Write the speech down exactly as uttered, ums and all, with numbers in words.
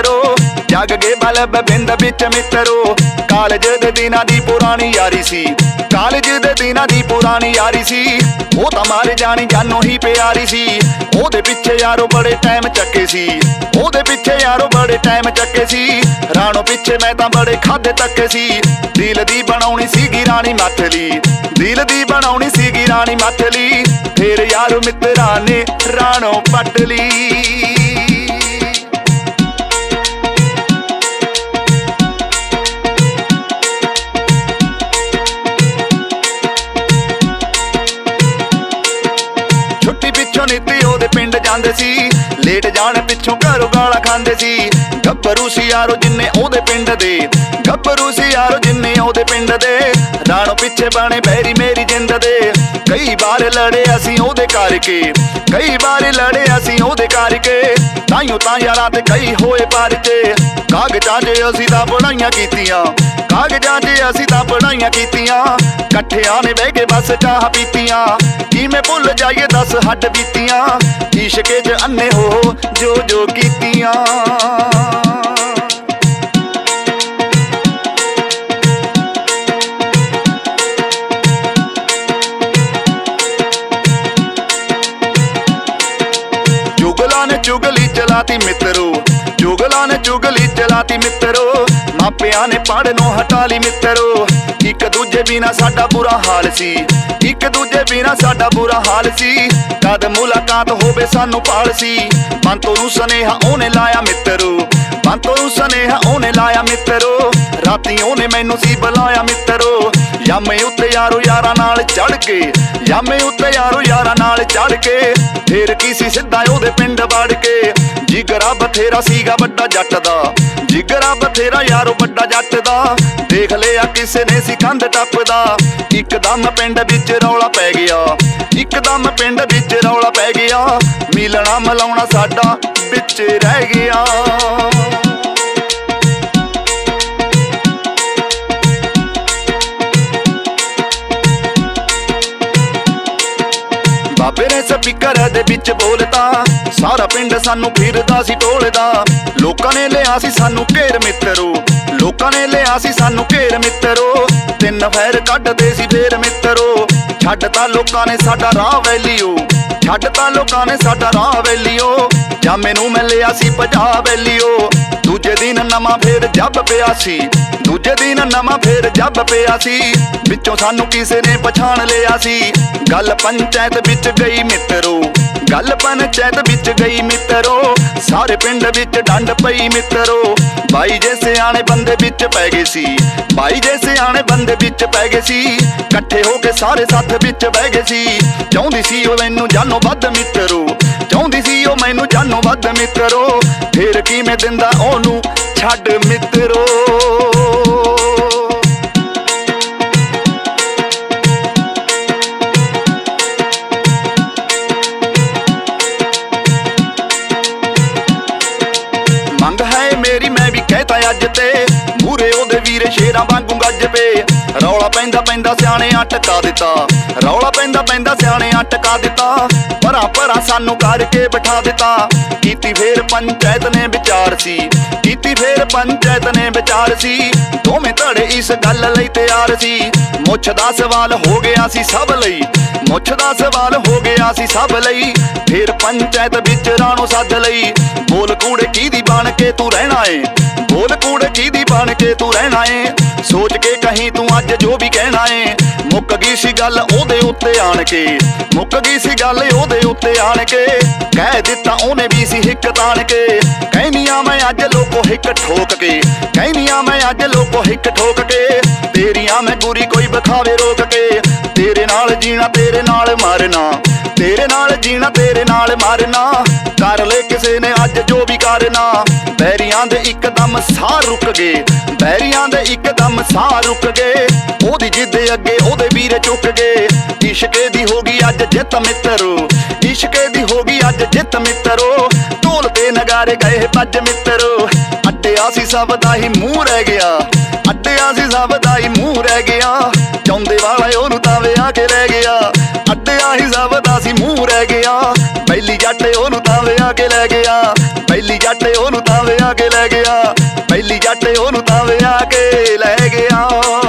मित्रो जग गए बल्ब बिंद बिच मित्रो कालज दे दिनां दी पुरानी यारी सी कालज दे दिनां दी पुरानी यारी सी वो तां मारे जानी जानो ही प्यारी सी ओदे पिछे यारो बड़े टाइम चक्के सी ओदे पिछे यारो बड़े टाइम चक्के सी राणो पिछे मैं तां बड़े खाधे तक्के सी दिल दी बनाउणी सीगी रानी माथली दिल दी बनाउणी सीगी रानी माथली फिर यारो मित्रा ने राणो पटली नीति ओदे पिंड जांदे सी लेट जाण पिछों घरों गालां खांदे सी गब्बरू सी यारो जिन्ने ओदे पिंड दे गब्बरू सी यारो जिन्ने ओदे पिंड दे राणो पिछे बने बैरी मेरी जिंद दे कई बार लड़े असीं ओदे करके कई बार लड़े असीं ओदे करके ताइयों तां यारां ते कई होए परचे कागजां 'च असीं तां पढ़ाइयां कीतियां कागजां 'च असीं तां पढ़ाइयां कीतियां कट्ठियां ने बह के बस चाह पीतियां किवें भुल जाइए दस हड्ड बीतियां इश्के 'च अन्ने हो जो जो कीतियां जुगला ने चुगली चलाती मित्रो जुगला ने चुगली चलाती मित्रो मापिया ने पढ़नों हटा ली मित्रो एक दूजे बिना साडा बुरा हाल सी एक दूजे बिना साडा बुरा हाल सी कद मुलाकात होवे सानू पाल सी बंतो नू सनेहा ओने लाया मित्रो बंतो नू सनेहा ओने लाया मित्रो राती ओने मैनू सी बुलाया मित्रो यामे उत्ते यारो यारां नाल चढ़ के यामे उत्ते यारो यारां नाल चढ़ के फिर की सी सिद्धा ओदे पिंड वड़ के जिगरा बथेरा सीगा बड़ा जट दा जिगरा बथेरा यारो बड़ा जट दा देख लिया किसे ने सी कंध टपदा इकदम पिंड विच रौला पै गया इकदम पिंड विच रौला पै गया मिलना मिलाउणा साडा विच रह गया बाबे ने स्पीकर दे विच बोलता सारा पिंड सानू फिरदा सी टोलदा लोकां ने लिया सी सानू घेर मित्रो लोकां ने लिया सी सानू घेर मित्रो तिन फैर कड्डदे सी फेर मित्रो छड्डता लोकां ने साडा राह वैलियो छड्डता लोकां ने साडा राह वैलियो जामे नू मैं लिया सी भजा वैलियो दूजे दिन नवां फेर जब पिया सी दूजे दिन नवां फेर जब पिया सी विचों सानू किसे ने पछाण लिया सी गल पंचायत विच गई मित्रो गल पंचायत विच गई मित्रो सारे पिंड विच डंड पई मित्रो बाई जे सियाणे बंदे विच पै गए सी बाई जे सियाणे बंदे विच पै गए सी कट्ठे हो के सारे साथ विच बह गए सी चाहुंदी सी ओ मैनू जानो वध मित्रो चाहुंदी सी ओ मैनू जानो वध मित्रो फिर किवें दिंदा ओनू छड्ड मित्रो मंग है मेरी मैं भी कहता अज ते मूरे ओदे वीरे शेरां वांगू गज पे रौला पैंदा पैंदा सियाणे अटका दिता रौला पैंदा पैंदा सियाणे अटका दिता परा परा सानू करके बिठा दिता कीती फेर पंचायत ने विचार सी कीती फेर पंचायत ने विचार सी दोवें धड़े इस गल लई तैयार सी मुछ दा सवाल हो गया सी सब लई मुछ दा सवाल हो गया सी सब लई फिर पंचायत विच राणो सद लई बोल कूड़े कीदी बन के तू रहना है बोल कूड़े कीदी बन के तू रहना है सोच के कहीं तू अज जो भी कहना है मुक गई सी गल ओदे उत्ते आण के मुक गई सी गल ओदे उत्ते आण के कह दिता ओने भी सी हिक ताण के कहनिया मैं अज लोको हिक ठोक के कहनिया मैं अज लोको हिक ठोक के तेरिया मैं गुरी कोई बखावे रोक के तेरे नाल जीना तेरे नाल मारना तेरे नाल जीना तेरे नाल मारना कर ले किसे ने अज जो भी करना बैरियां दे इकदम साह रुक गए बैरियां दे इकदम साह रुक गए ओदी जिद अगे ओदे वीरे चुक गए इश्के दी होगी अज जित मित्रो इश्के दी होगी अज जित मित्रो ढोल ते नगारे गए भज मित्रो अड्डिया सी सब दा ही मूंह रह गया अड्डिया सी सब दा ही मूंह रह गया चौंदे वाला ओनू तां विआह के रह गया अड्डिया ही सब दा सी मूंह रह गया बैली जट ओनू तां विआह के लै गया बैली जट ओनू तां विआह ਕੇ ਲੈ ਗਿਆ ਪਹਿਲੀ ਜੱਟ ਉਹਨੂੰ ਤਾਂ ਵਿਆਹ ਕੇ ਲੈ ਗਿਆ।